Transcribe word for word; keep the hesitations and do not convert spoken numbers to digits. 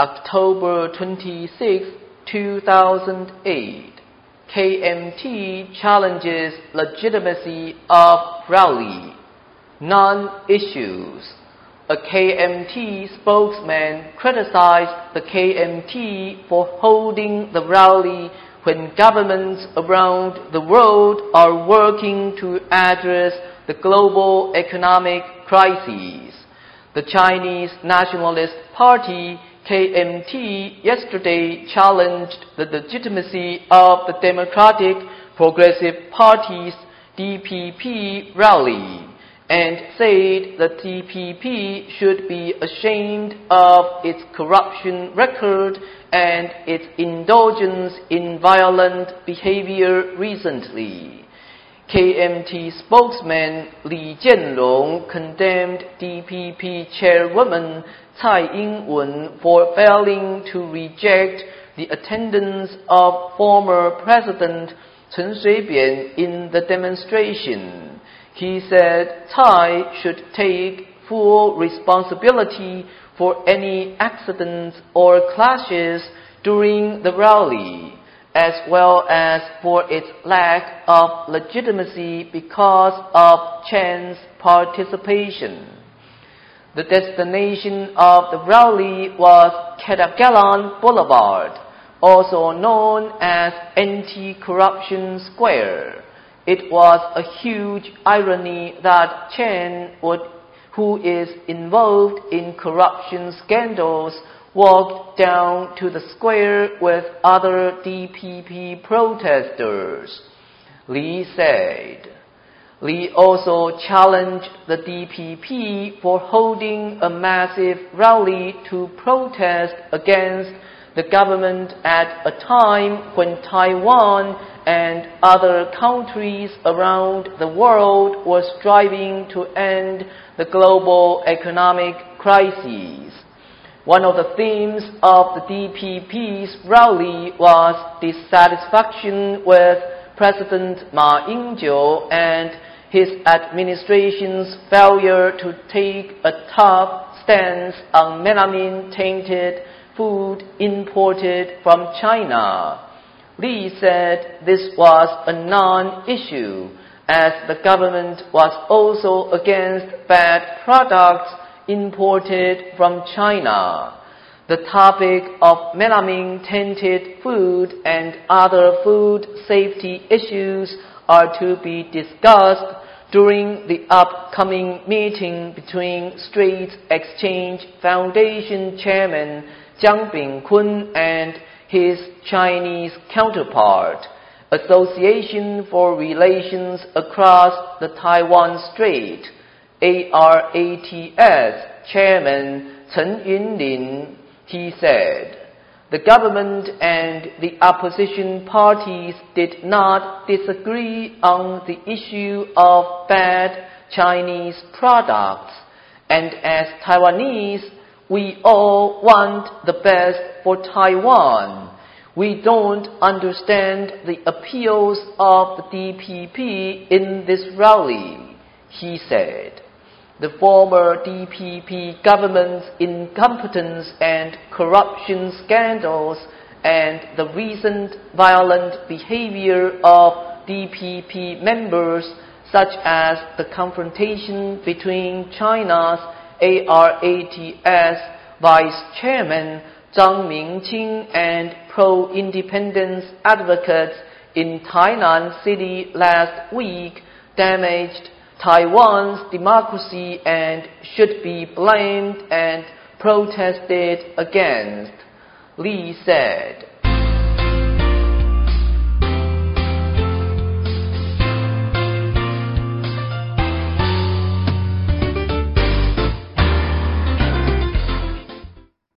October twenty-sixth, two thousand eight, K M T challenges legitimacy of rally. Non-issues. A K M T spokesman criticized the K M T for holding the rally when governments around the world are working to address the global economic crises. The Chinese Nationalist Party, K M T, yesterday challenged the legitimacy of the Democratic Progressive Party's D P P rally and said the D P P should be ashamed of its corruption record and its indulgence in violent behavior recently. K M T spokesman Li Jianrong condemned D P P chairwoman Tsai Ing-wen for failing to reject the attendance of former President Chen Shui-bian in the demonstration. He said Tsai should take full responsibility for any accidents or clashes during the rally, as well as for its lack of legitimacy because of Chen's participation. The destination of the rally was Ketagalan Boulevard, also known as Anti-Corruption Square. It was a huge irony that Chen, would, who is involved in corruption scandals, walked down to the square with other D P P protesters, Li said. Li also challenged the D P P for holding a massive rally to protest against the government at a time when Taiwan and other countries around the world were striving to end the global economic crises. One of the themes of the D P P's rally was dissatisfaction with President Ma Ying-jeou and his administration's failure to take a tough stance on melamine-tainted food imported from China. Li said this was a non-issue, as the government was also against bad products imported from China. The topic of melamine-tainted food and other food safety issues are to be discussed during the upcoming meeting between Straits Exchange Foundation Chairman Jiang Bingkun and his Chinese counterpart, Association for Relations Across the Taiwan Strait, A R A T S Chairman Chen Yunlin. He said, the government and the opposition parties did not disagree on the issue of bad Chinese products, and as Taiwanese, we all want the best for Taiwan. We don't understand the appeals of the D P P in this rally, he said. The former D P P government's incompetence and corruption scandals and the recent violent behavior of D P P members, such as the confrontation between China's A R A T S Vice Chairman Zhang Mingqing and pro-independence advocates in Tainan City last week, damaged Taiwan's democracy and should be blamed and protested against, Li said.